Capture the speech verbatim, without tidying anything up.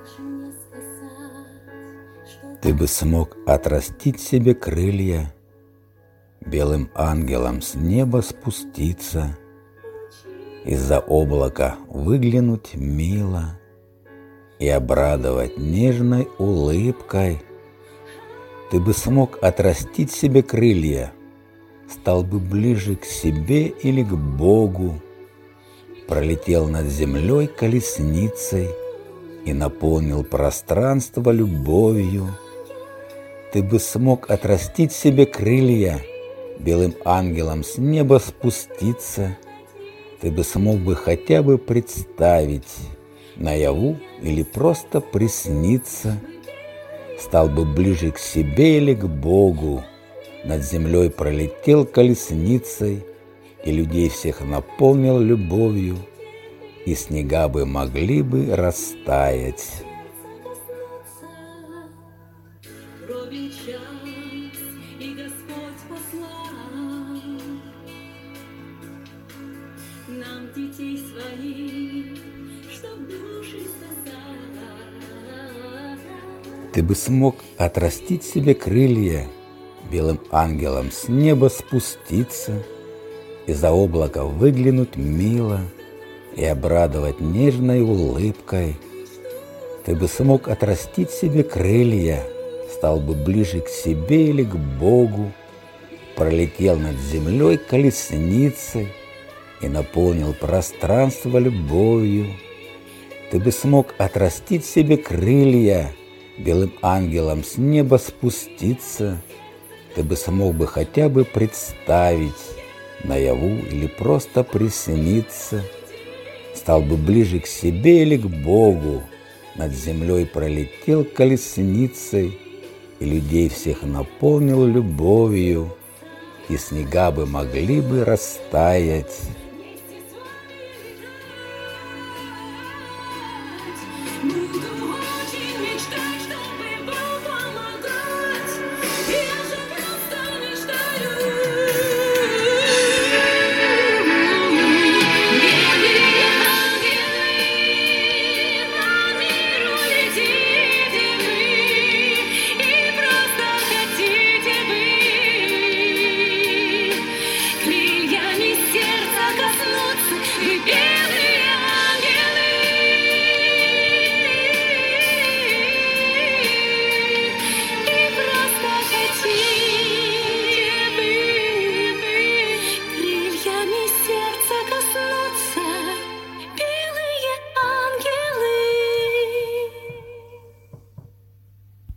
Ты бы смог отрастить себе крылья, белым ангелом с неба спуститься, из-за облака выглянуть мило и обрадовать нежной улыбкой. Ты бы смог отрастить себе крылья, стал бы ближе к себе или к Богу, пролетел над землей колесницей и наполнил пространство любовью. Ты бы смог отрастить себе крылья, белым ангелом с неба спуститься. Ты бы смог бы хотя бы представить наяву или просто присниться, стал бы ближе к себе или к Богу, над землей пролетел колесницей и людей всех наполнил любовью, и снега бы могли бы растаять. Ровен час, и Господь послал нам детей своих, чтоб души спасать. Ты бы смог отрастить себе крылья, белым ангелом с неба спуститься, из-за облака выглянуть мило и обрадовать нежной улыбкой. Ты бы смог отрастить себе крылья, стал бы ближе к себе или к Богу, пролетел над землей колесницей и наполнил пространство любовью. Ты бы смог отрастить себе крылья, белым ангелом с неба спуститься. Ты бы смог бы хотя бы представить наяву или просто присниться, стал бы ближе к себе или к Богу, над землей пролетел колесницей и людей всех наполнил любовью, и снега бы могли бы растаять.